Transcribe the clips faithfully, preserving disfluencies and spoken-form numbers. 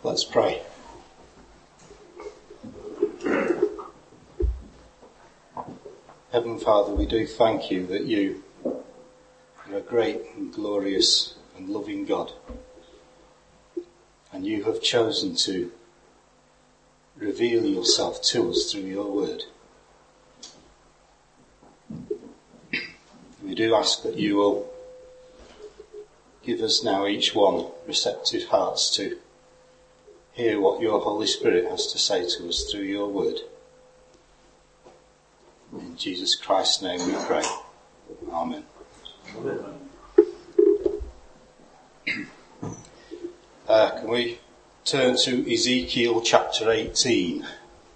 Let's pray. Heavenly Father, we do thank you that you are a great and glorious and loving God. And you have chosen to reveal yourself to us through your word. We do ask that you will give us now each one receptive hearts to hear what your Holy Spirit has to say to us through your word. In Jesus Christ's name we pray. Amen. Amen. Uh, can we turn to Ezekiel chapter eighteen?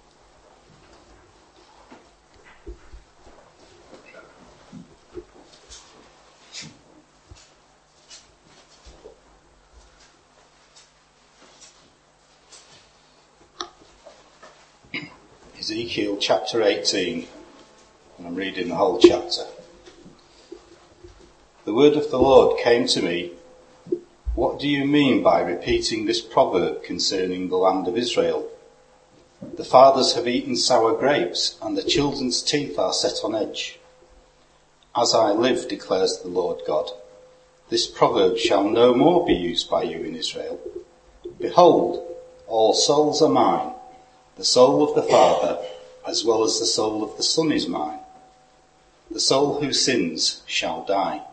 Ezekiel chapter eighteen, and I'm reading the whole chapter. The word of the Lord came to me. What do you mean by repeating this proverb concerning the land of Israel? The fathers have eaten sour grapes, and the children's teeth are set on edge. As I live, declares the Lord God, this proverb shall no more be used by you in Israel. Behold, all souls are mine. The soul of the Father, as well as the soul of the Son, is mine. The soul who sins shall die.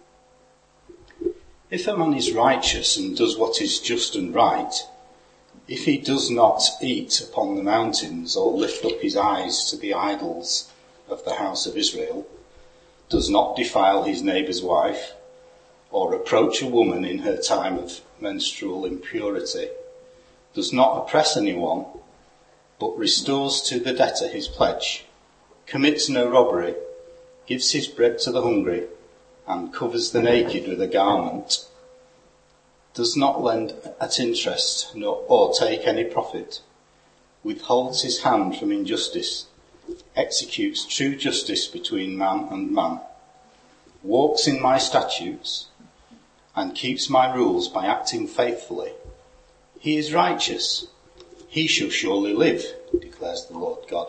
If a man is righteous and does what is just and right, if he does not eat upon the mountains or lift up his eyes to the idols of the house of Israel, does not defile his neighbour's wife, or approach a woman in her time of menstrual impurity, does not oppress anyone, but restores to the debtor his pledge, commits no robbery, gives his bread to the hungry, and covers the naked with a garment, does not lend at interest nor or take any profit, withholds his hand from injustice, executes true justice between man and man, walks in my statutes, and keeps my rules by acting faithfully, he is righteous. He shall surely live, declares the Lord God.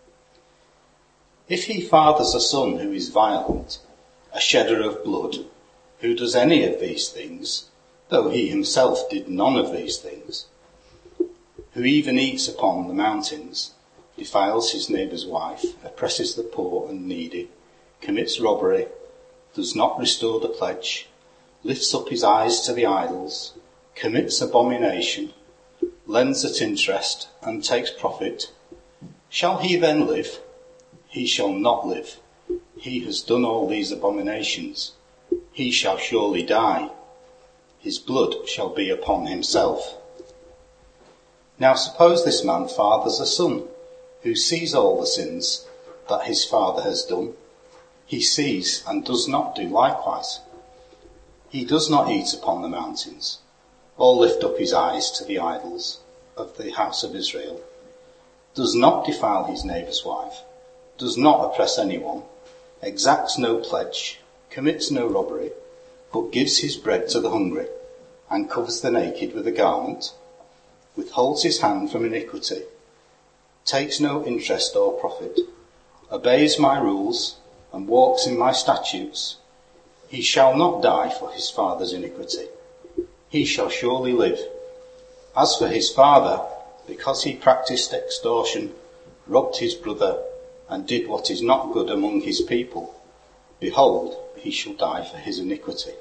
If he fathers a son who is violent, a shedder of blood, who does any of these things, though he himself did none of these things, who even eats upon the mountains, defiles his neighbour's wife, oppresses the poor and needy, commits robbery, does not restore the pledge, lifts up his eyes to the idols, commits abomination, lends at interest, and takes profit, shall he then live? He shall not live. He has done all these abominations. He shall surely die. His blood shall be upon himself. Now suppose this man fathers a son, who sees all the sins that his father has done. He sees and does not do likewise. He does not eat upon the mountains, or lift up his eyes to the idols of the house of Israel, does not defile his neighbour's wife, does not oppress anyone, exacts no pledge, commits no robbery, but gives his bread to the hungry, and covers the naked with a garment, withholds his hand from iniquity, takes no interest or profit, obeys my rules, and walks in my statutes, he shall not die for his father's iniquity. He shall surely live. As for his father, because he practiced extortion, robbed his brother, and did what is not good among his people, behold, he shall die for his iniquity.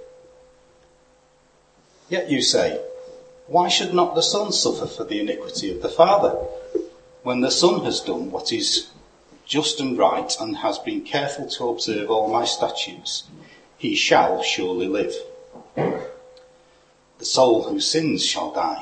Yet you say, why should not the son suffer for the iniquity of the father? When the son has done what is just and right, and has been careful to observe all my statutes, he shall surely live. The soul who sins shall die.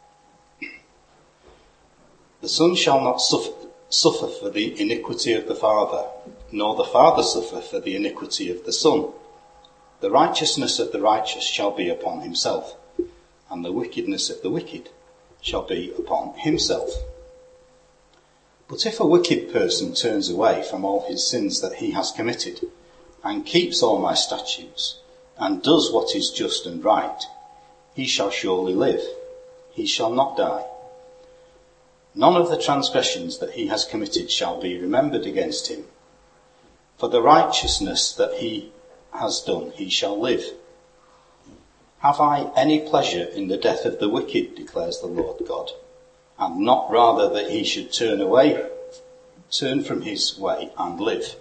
The son shall not suffer, suffer for the iniquity of the father, nor the father suffer for the iniquity of the son. The righteousness of the righteous shall be upon himself, and the wickedness of the wicked shall be upon himself. But if a wicked person turns away from all his sins that he has committed, and keeps all my statutes, and does what is just and right, he shall surely live. he shall not die. None of the transgressions that he has committed shall be remembered against him. For the righteousness that he has done, he shall live. Have I any pleasure in the death of the wicked, declares the Lord God, and not rather that he should turn away, turn from his way and live?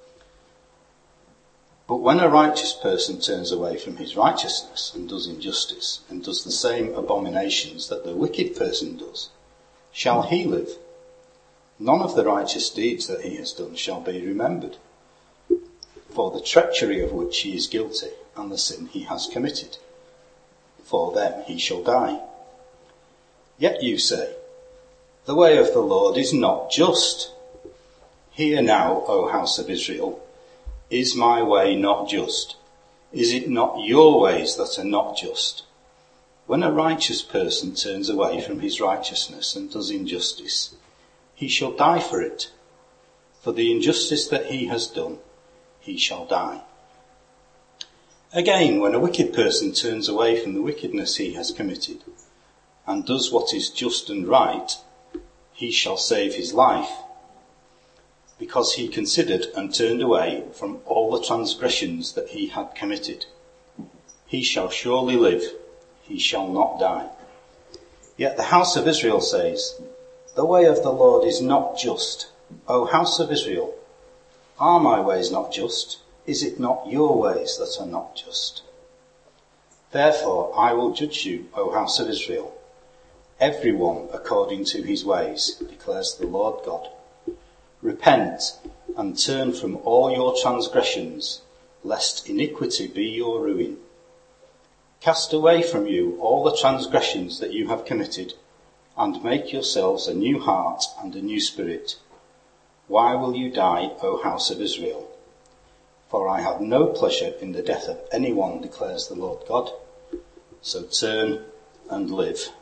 But when a righteous person turns away from his righteousness and does injustice, and does the same abominations that the wicked person does, shall he live? None of the righteous deeds that he has done shall be remembered, for the treachery of which he is guilty and the sin he has committed. For them he shall die. Yet you say, the way of the Lord is not just. Hear now, O house of Israel, is my way not just? Is it not your ways that are not just? When a righteous person turns away from his righteousness and does injustice, he shall die for it. For the injustice that he has done, he shall die. Again, when a wicked person turns away from the wickedness he has committed and does what is just and right, he shall save his life, because he considered and turned away from all the transgressions that he had committed. He shall surely live, he shall not die. Yet the house of Israel says, the way of the Lord is not just. O house of Israel, are my ways not just? Is it not your ways that are not just? Therefore I will judge you, O house of Israel, every one according to his ways, declares the Lord God. Repent and turn from all your transgressions, lest iniquity be your ruin. Cast away from you all the transgressions that you have committed, and make yourselves a new heart and a new spirit. Why will you die, O house of Israel? For I have no pleasure in the death of anyone, declares the Lord God. So turn and live.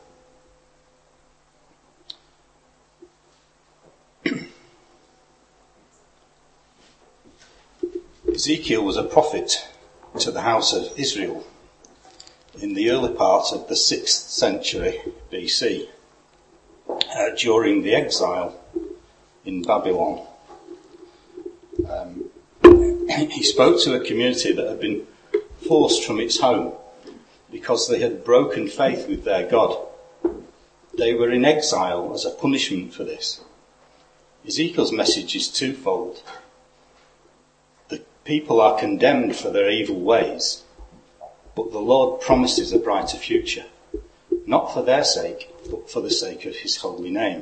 Ezekiel was a prophet to the house of Israel in the early part of the sixth century B C, uh, during the exile in Babylon. Um, he spoke to a community that had been forced from its home because they had broken faith with their God. They were in exile as a punishment for this. Ezekiel's message is twofold. The people are condemned for their evil ways, but the Lord promises a brighter future, not for their sake, but for the sake of his holy name.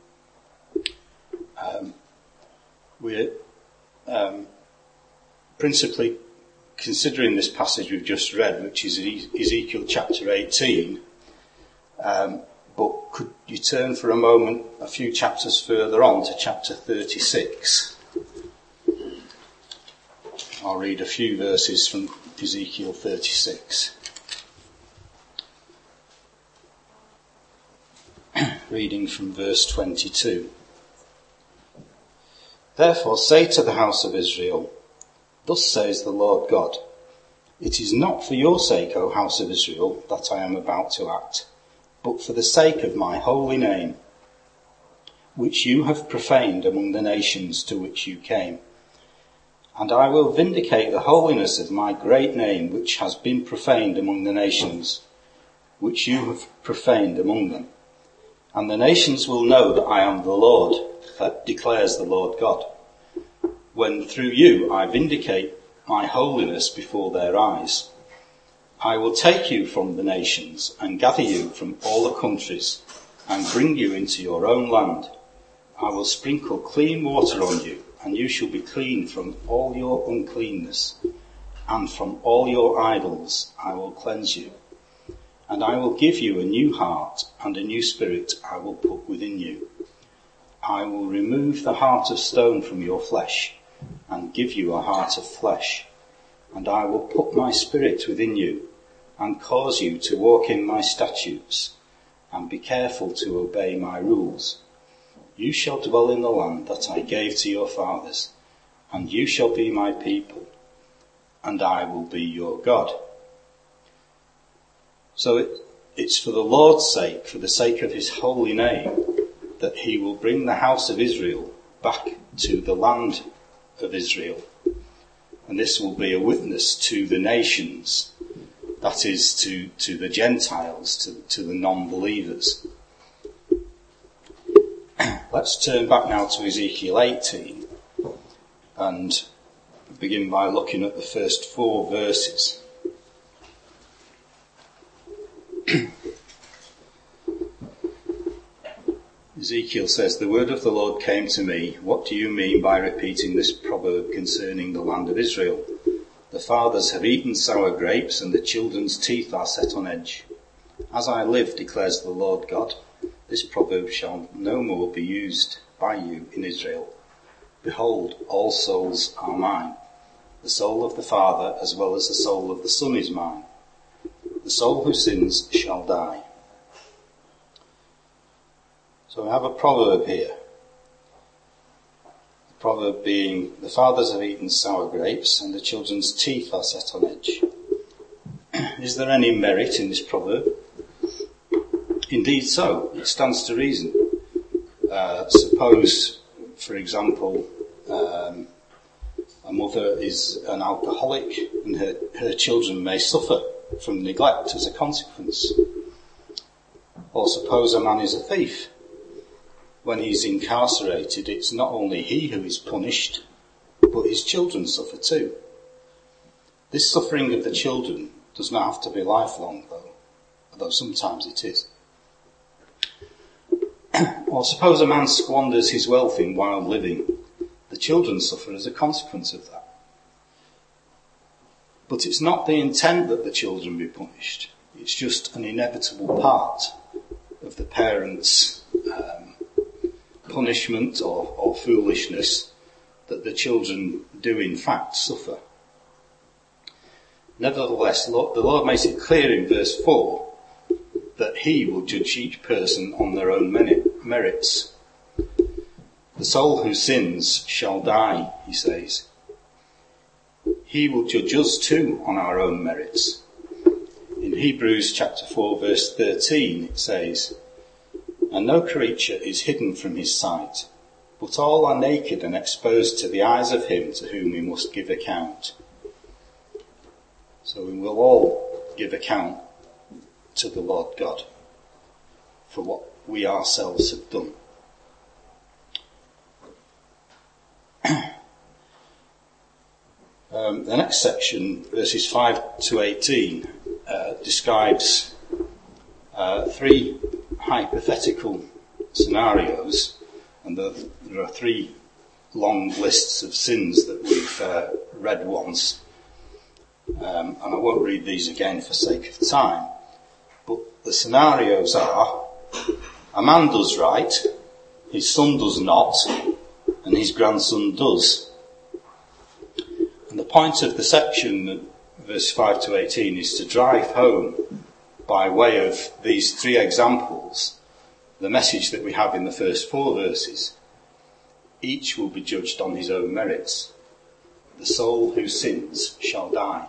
Um, we're um, principally considering this passage we've just read, which is Ezekiel chapter eighteen. Um, but could you turn for a moment a few chapters further on to chapter thirty-six? I'll read a few verses from Ezekiel thirty-six. Reading from verse twenty-two. Therefore say to the house of Israel, thus says the Lord God, it is not for your sake, O house of Israel, that I am about to act, but for the sake of my holy name, which you have profaned among the nations to which you came. And I will vindicate the holiness of my great name, which has been profaned among the nations, which you have profaned among them. And the nations will know that I am the Lord, that declares the Lord God, when through you I vindicate my holiness before their eyes. I will take you from the nations and gather you from all the countries and bring you into your own land. I will sprinkle clean water on you, and you shall be clean from all your uncleanness, and from all your idols I will cleanse you. And I will give you a new heart, and a new spirit I will put within you. I will remove the heart of stone from your flesh, and give you a heart of flesh. And I will put my spirit within you, and cause you to walk in my statutes, and be careful to obey my rules. You shall dwell in the land that I gave to your fathers, and you shall be my people, and I will be your God. So it, it's for the Lord's sake, for the sake of his holy name, that he will bring the house of Israel back to the land of Israel. And this will be a witness to the nations, that is, to, to the Gentiles, to, to the non-believers. Let's turn back now to Ezekiel eighteen and begin by looking at the first four verses. Ezekiel says, "The word of the Lord came to me. What do you mean by repeating this proverb concerning the land of Israel? The fathers have eaten sour grapes, and the children's teeth are set on edge. As I live, declares the Lord God, this proverb shall no more be used by you in Israel. Behold, all souls are mine. The soul of the Father as well as the soul of the Son is mine. The soul who sins shall die." So we have a proverb here. The proverb being, the fathers have eaten sour grapes and the children's teeth are set on edge. Is there any merit in this proverb? Indeed so. It stands to reason. Uh, suppose, for example, um, a mother is an alcoholic and her, her children may suffer from neglect as a consequence. Or suppose a man is a thief. When he's incarcerated, it's not only he who is punished, but his children suffer too. This suffering of the children does not have to be lifelong, though, although sometimes it is. Or suppose a man squanders his wealth in wild living. The children suffer as a consequence of that. But it's not the intent that the children be punished. It's just an inevitable part of the parents' um, punishment or, or foolishness that the children do in fact suffer. Nevertheless, the Lord makes it clear in verse four that he will judge each person on their own merits. The soul who sins shall die, he says. He will judge us too on our own merits. In Hebrews chapter four verse thirteen it says, "And no creature is hidden from his sight, but all are naked and exposed to the eyes of him to whom we must give account." So we will all give account to the Lord God for what we ourselves have done. um, the next section, verses five to eighteen, uh, describes uh, three hypothetical scenarios, and the, there are three long lists of sins that we've uh, read once, um, and I won't read these again for sake of time, but the scenarios are: a man does right, his son does not, and his grandson does. And the point of the section, verse five to eighteen, is to drive home, by way of these three examples, the message that we have in the first four verses. Each will be judged on his own merits. The soul who sins shall die.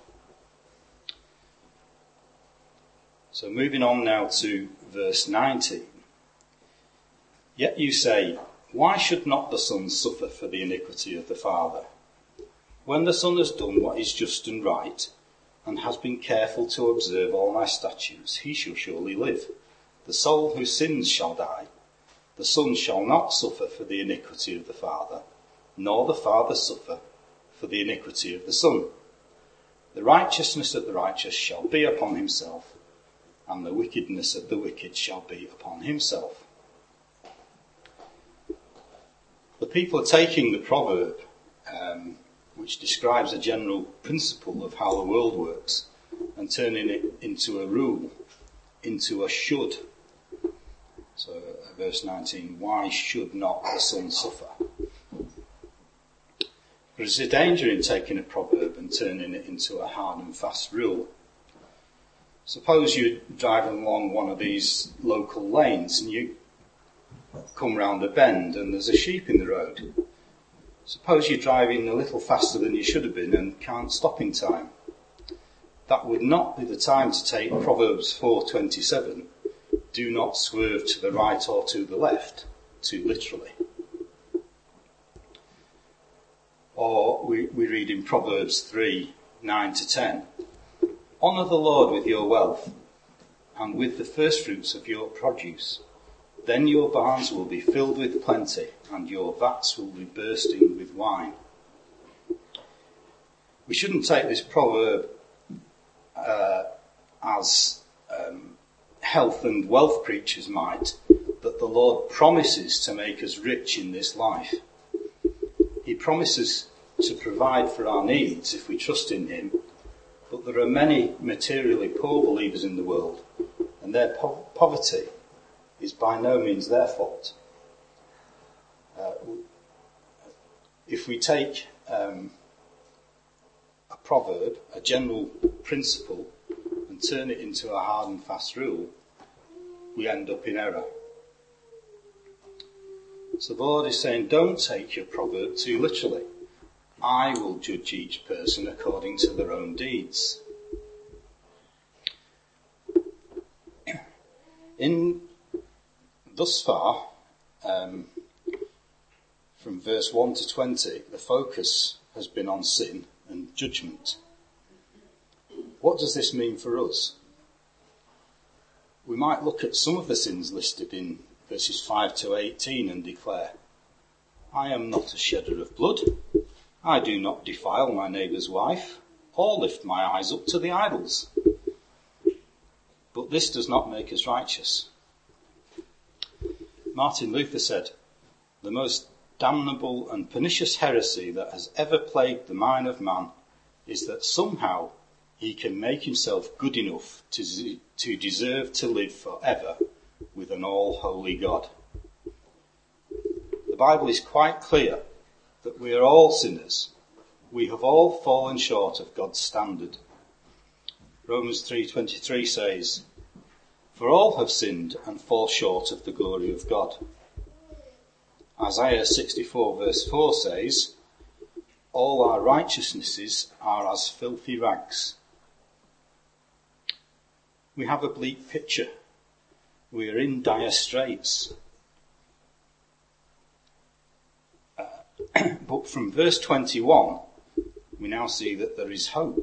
So moving on now to verse nineteen. "Yet you say, why should not the son suffer for the iniquity of the father? When the son has done what is just and right, and has been careful to observe all my statutes, he shall surely live. The soul who sins shall die. The son shall not suffer for the iniquity of the father, nor the father suffer for the iniquity of the son. The righteousness of the righteous shall be upon himself, and the wickedness of the wicked shall be upon himself." The people are taking the proverb, um, which describes a general principle of how the world works, and turning it into a rule, into a should. So, uh, verse nineteen, why should not the son suffer? There is a danger in taking a proverb and turning it into a hard and fast rule. Suppose you're driving along one of these local lanes and you come round a bend and there's a sheep in the road. Suppose you're driving a little faster than you should have been and can't stop in time. that would not be the time to take Proverbs four twenty-seven, do not swerve to the right or to the left, too literally. Or we, we read in Proverbs three, nine to ten, honour the Lord with your wealth and with the firstfruits of your produce. Then your barns will be filled with plenty and your vats will be bursting with wine. We shouldn't take this proverb uh, as um, health and wealth preachers might, that the Lord promises to make us rich in this life. He promises to provide for our needs if we trust in him, but there are many materially poor believers in the world, and their po- poverty is by no means their fault. Uh, if we take um, a proverb, a general principle, and turn it into a hard and fast rule, we end up in error. So the Lord is saying, don't take your proverb too literally. I will judge each person according to their own deeds. In thus far, um, from verse one to twenty, the focus has been on sin and judgment. What does this mean for us? We might look at some of the sins listed in verses five to eighteen and declare, I am not a shedder of blood. I do not defile my neighbour's wife, or lift my eyes up to the idols. But this does not make us righteous. Martin Luther said, the most damnable and pernicious heresy that has ever plagued the mind of man is that somehow he can make himself good enough to, to deserve to live forever with an all-holy God. The Bible is quite clear that we are all sinners. We have all fallen short of God's standard. Romans three twenty-three says, for all have sinned and fall short of the glory of God. Isaiah sixty-four verse four says, all our righteousnesses are as filthy rags. We have a bleak picture. We are in dire straits. Uh, but from verse twenty-one, we now see that there is hope.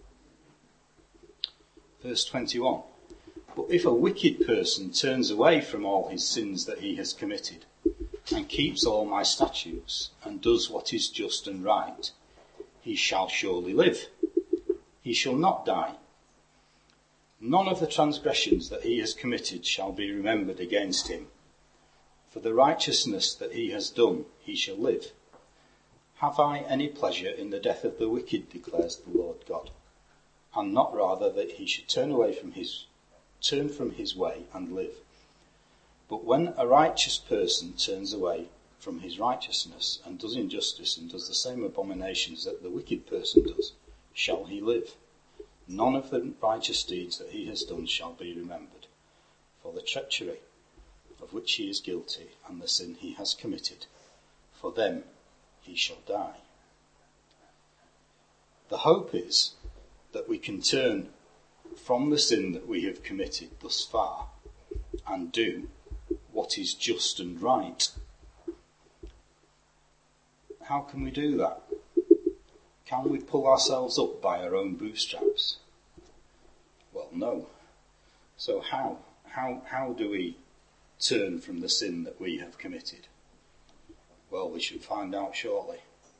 Verse twenty-one, but if a wicked person turns away from all his sins that he has committed, and keeps all my statutes, and does what is just and right, he shall surely live. He shall not die. None of the transgressions that he has committed shall be remembered against him. For the righteousness that he has done, he shall live. Have I any pleasure in the death of the wicked, declares the Lord God, and not rather that he should turn away from his, turn from his way and live. But when a righteous person turns away from his righteousness and does injustice and does the same abominations that the wicked person does, shall he live? None of the righteous deeds that he has done shall be remembered, for the treachery of which he is guilty and the sin he has committed, for them he shall die. The hope is that we can turn from the sin that we have committed thus far and do what is just and right. How can we do that? Can we pull ourselves up by our own bootstraps? Well, no. So how? How, how do we turn from the sin that we have committed? Well, we should find out shortly.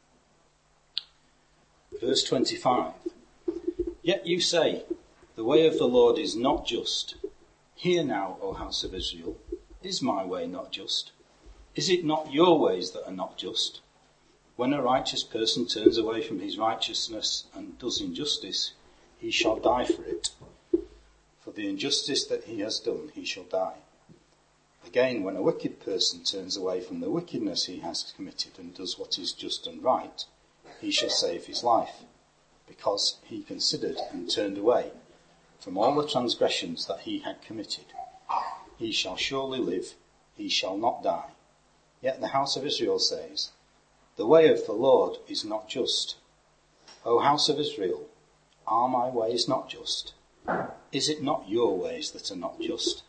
Verse twenty-five. Yet you say, the way of the Lord is not just. Hear now, O house of Israel, is my way not just? Is it not your ways that are not just? When a righteous person turns away from his righteousness and does injustice, he shall die for it. For the injustice that he has done, he shall die. Again, when a wicked person turns away from the wickedness he has committed and does what is just and right, he shall save his life, because he considered and turned away from all the transgressions that he had committed. He shall surely live, he shall not die. Yet the house of Israel says, the way of the Lord is not just. O house of Israel, Are my ways not just? Is it not your ways that are not just?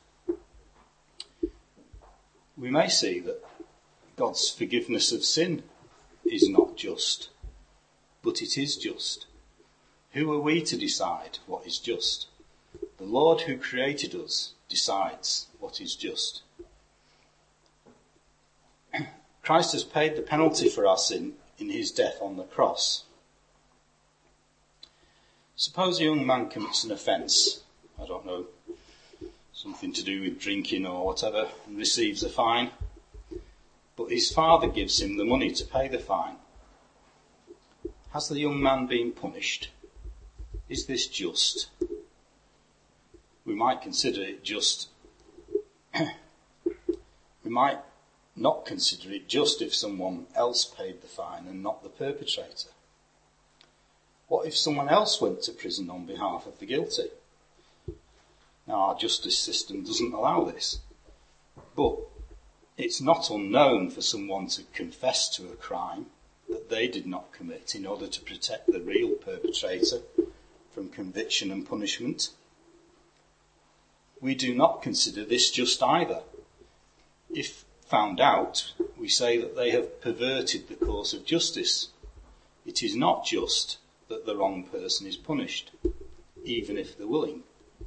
We may see that God's forgiveness of sin is not just, but it is just. Who are we to decide what is just? The Lord who created us decides what is just. Christ has paid the penalty for our sin in his death on the cross. Suppose a young man commits an offence, I don't know, something to do with drinking or whatever, and receives a fine, but his father gives him the money to pay the fine. Has the young man been punished? Is this just? We might consider it just. We might not consider it just if someone else paid the fine and not the perpetrator. What if someone else went to prison on behalf of the guilty? Now, our justice system doesn't allow this, but it's not unknown for someone to confess to a crime that they did not commit in order to protect the real perpetrator from conviction and punishment. We do not consider this just either. If found out, we say that they have perverted the course of justice. It is not just that the wrong person is punished, even if they're willing.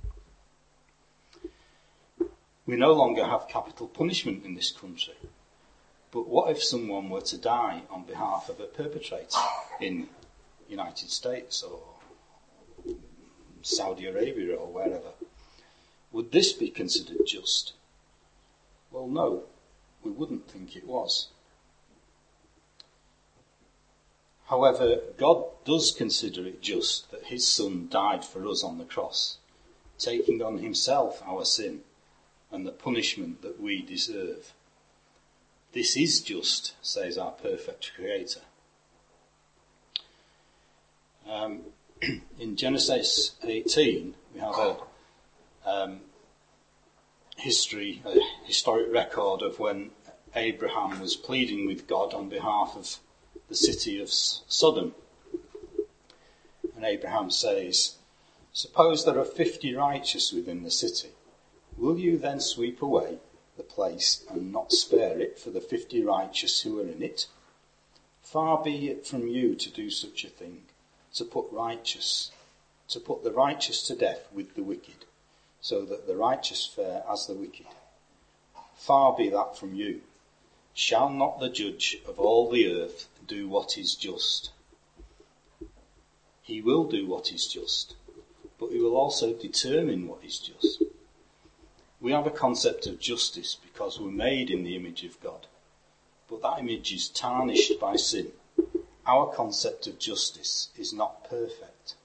We no longer have capital punishment in this country. But what if someone were to die on behalf of a perpetrator in the United States or Saudi Arabia or wherever? Would this be considered just? Well, no, we wouldn't think it was. However, God does consider it just that his Son died for us on the cross, taking on himself our sin and the punishment that we deserve. This is just, says our perfect Creator. Um, in Genesis eighteen, we have a um, history, a historic record of when Abraham was pleading with God on behalf of the city of Sodom. And Abraham says, "Suppose there are fifty righteous within the city. Will you then sweep away the place and not spare it for the fifty righteous who are in it? Far be it from you to do such a thing, to put righteous, to put the righteous to death with the wicked, so that the righteous fare as the wicked. Far be that from you. Shall not the judge of all the earth do what is just? He will do what is just, but he will also determine what is just." We have a concept of justice because we're made in the image of God, but that image is tarnished by sin. Our concept of justice is not perfect.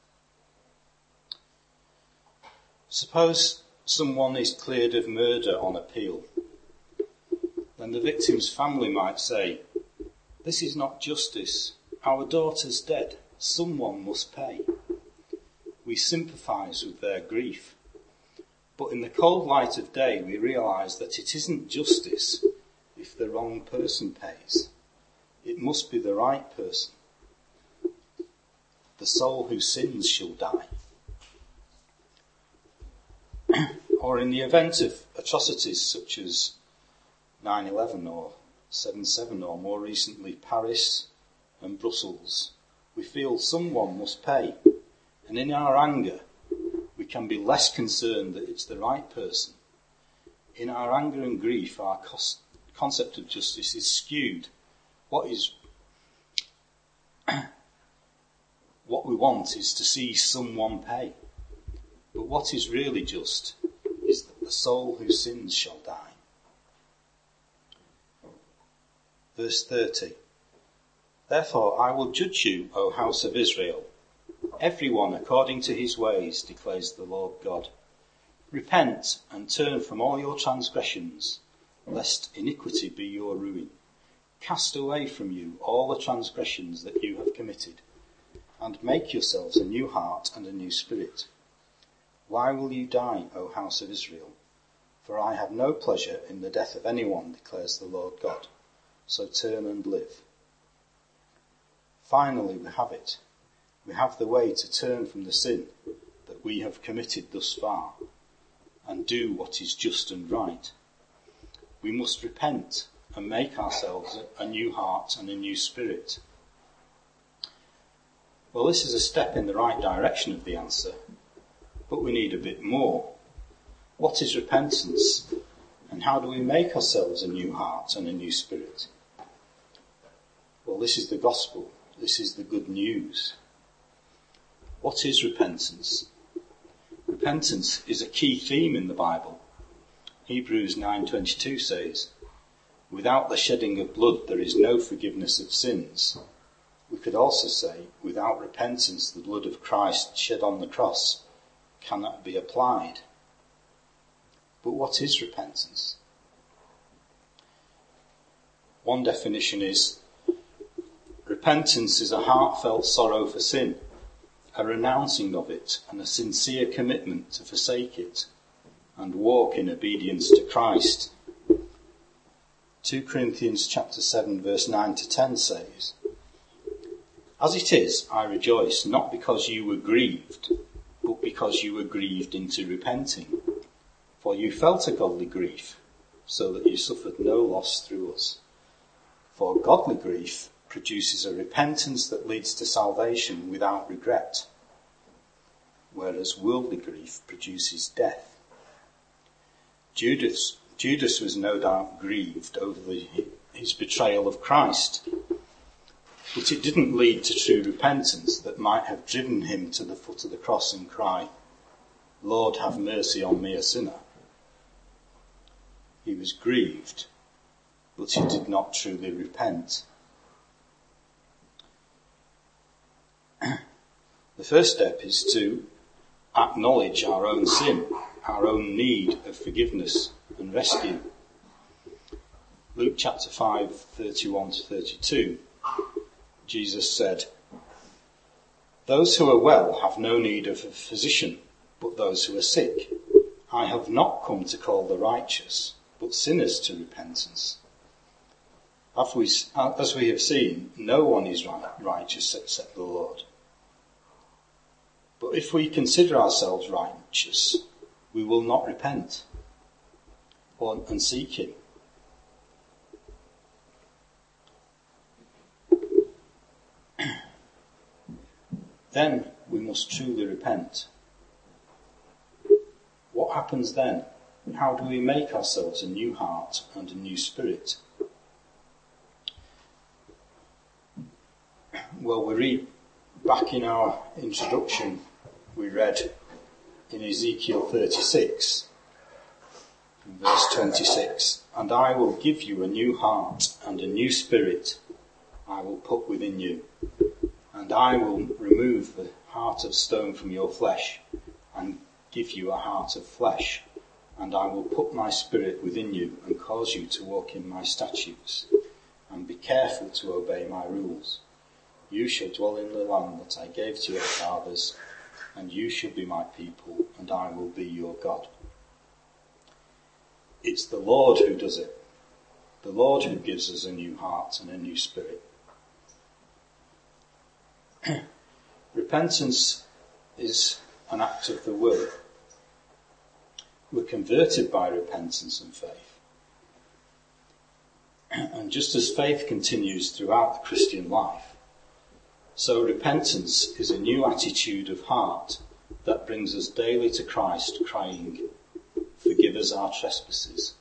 Suppose someone is cleared of murder on appeal. Then the victim's family might say, "This is not justice. Our daughter's dead. Someone must pay." We sympathise with their grief. But in the cold light of day, we realise that it isn't justice if the wrong person pays. It must be the right person. The soul who sins shall die. Or in the event of atrocities such as nine eleven or seven seven or more recently Paris and Brussels, we feel someone must pay. And in our anger, we can be less concerned that it's the right person. In our anger and grief, our cos- concept of justice is skewed. What is what we want is to see someone pay. But what is really just is that the soul who sins shall die. Verse thirty. "Therefore I will judge you, O house of Israel, everyone according to his ways, declares the Lord God. Repent and turn from all your transgressions, lest iniquity be your ruin. Cast away from you all the transgressions that you have committed, and make yourselves a new heart and a new spirit. Why will you die, O house of Israel? For I have no pleasure in the death of anyone, declares the Lord God. So turn and live." Finally, we have it. we have the way to turn from the sin that we have committed thus far and do what is just and right. We must repent and make ourselves a new heart and a new spirit. Well, this is a step in the right direction of the answer, but we need a bit more. What is repentance, and how do we make ourselves a new heart and a new spirit? Well, this is the gospel. This is the good news. What is repentance? Repentance is a key theme in the Bible. Hebrews nine twenty-two says, "Without the shedding of blood there is no forgiveness of sins." We could also say, without repentance the blood of Christ shed on the cross cannot be applied. But what is repentance? One definition is, repentance is a heartfelt sorrow for sin, a renouncing of it, and a sincere commitment to forsake it and walk in obedience to Christ. Second Corinthians chapter seven verse nine to ten says, "As it is, I rejoice, not because you were grieved, but because you were grieved into repenting. For you felt a godly grief, so that you suffered no loss through us. For godly grief produces a repentance that leads to salvation without regret, whereas worldly grief produces death." Judas, Judas was no doubt grieved over the, his betrayal of Christ, but it didn't lead to true repentance that might have driven him to the foot of the cross and cry, "Lord, have mercy on me, a sinner." He was grieved, but he did not truly repent. The first step is to acknowledge our own sin, our own need of forgiveness and rescue. Luke chapter five, thirty-one to thirty-two, Jesus said, "Those who are well have no need of a physician, but those who are sick. I have not come to call the righteous, but sinners to repentance." As we, as we have seen, no one is righteous except the Lord. But if we consider ourselves righteous, we will not repent or, and seek him. Then we must truly repent. What happens then? How do we make ourselves a new heart and a new spirit? Well, we read back in our introduction, we read in Ezekiel thirty-six, verse twenty-six, "And I will give you a new heart and a new spirit I will put within you. And I will remove the heart of stone from your flesh and give you a heart of flesh. And I will put my spirit within you and cause you to walk in my statutes and be careful to obey my rules. You shall dwell in the land that I gave to your fathers, and you shall be my people, and I will be your God." It's the Lord who does it. The Lord who gives us a new heart and a new spirit. Repentance is an act of the will. We're converted by repentance and faith. And just as faith continues throughout the Christian life, so repentance is a new attitude of heart that brings us daily to Christ, crying, "Forgive us our trespasses,